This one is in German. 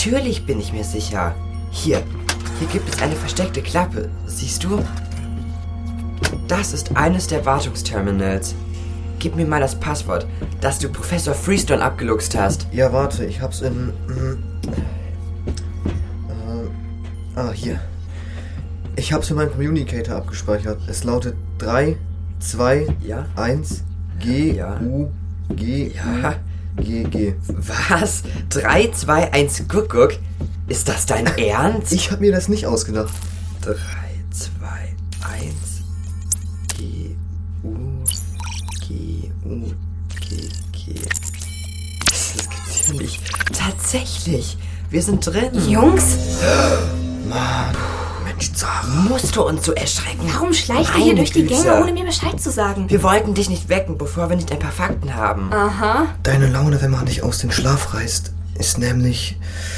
Natürlich bin ich mir sicher. Hier gibt es eine versteckte Klappe. Siehst du? Das ist eines der Wartungsterminals. Gib mir mal das Passwort, das du Professor Freestone abgeluchst hast. Ja, warte, ich hab's in... hier. Ich hab's in meinem Communicator abgespeichert. Es lautet 3, 2, 1, G, U, G, Ja. G, G. Was? 3, 2, 1, Guck. Ist das dein Ernst? Ich hab mir das nicht ausgedacht. 3, 2, 1, G, U, G, U, G, G. Das gibt's ja nicht. Tatsächlich. Wir sind drin. Jungs, Mann, Mensch, Zara. Musst du uns so erschrecken? warum schleicht ihr Meine hier durch die Güte. Gänge, ohne mir Bescheid zu sagen? Wir wollten dich nicht wecken, bevor wir nicht ein paar Fakten haben. Aha. Deine Laune, wenn man dich aus dem Schlaf reißt, ist nämlich...